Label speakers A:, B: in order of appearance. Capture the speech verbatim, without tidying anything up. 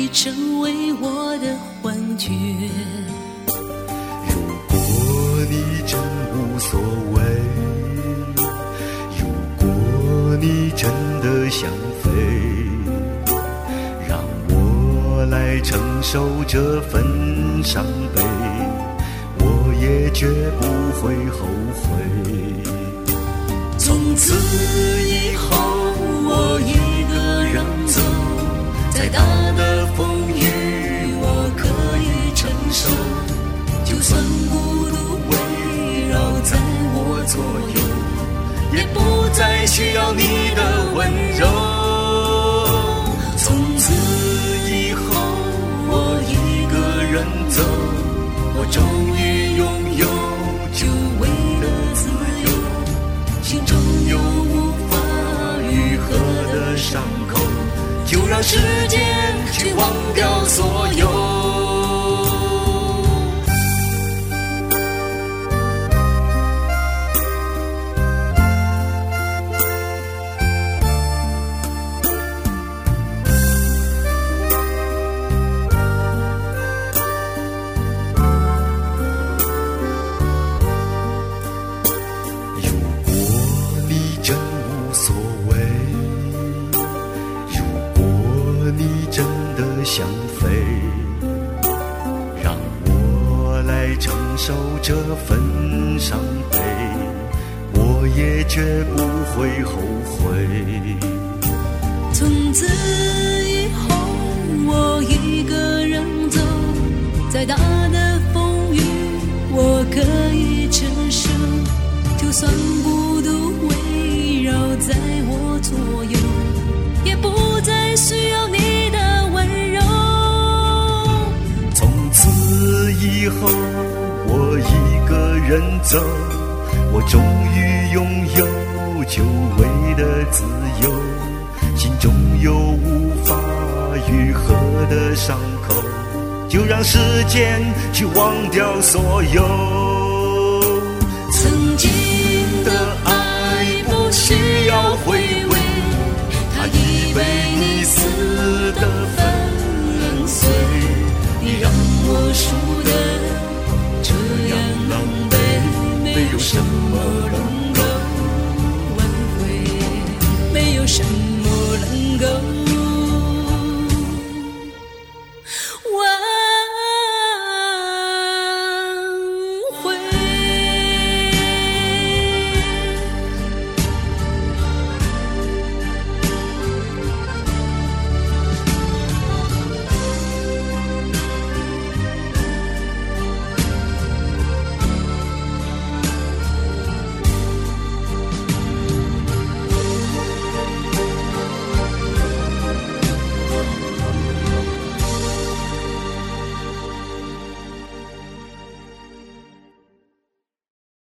A: 成为我的幻觉。
B: 如果你真无所谓，如果你真的想飞，让我来承受这份伤悲，我也绝不会后悔。从此以后我一个人走，再大的风雨我可以承受，就算孤独围绕在我左右，也不再需要你的温柔。从此以后我一个人走，我终于拥有久违的自由，心中有无法愈合的伤口，就让时间去忘掉所有。想飞，让我来承受这份伤悲，我也绝不会后悔。
A: 从此以后我一个人走，再大的风雨我可以承受，就算孤独围绕在我左右，也不再需要你的温柔。
B: 从此以后我一个人走，我终于拥有久违的自由，心中有无法愈合的伤口，就让时间去忘掉所有。曾经的爱不需要回味，它已被你撕得粉碎，你让我输得这样狼狈，没有什么